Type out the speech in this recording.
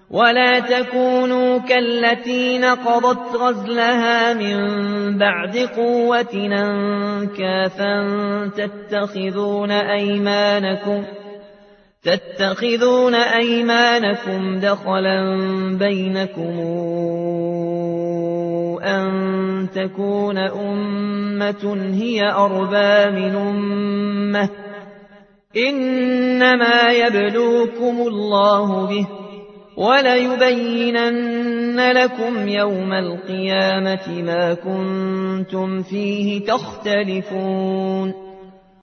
ولا تكونوا كالتي نقضت غزلها من بعد قوة أنكاثا تتخذون أيمانكم دخلا بينكم أن تكون أمة هي أربى من أمة إنما يبلوكم الله به وليبينن لكم يوم القيامة ما كنتم فيه تختلفون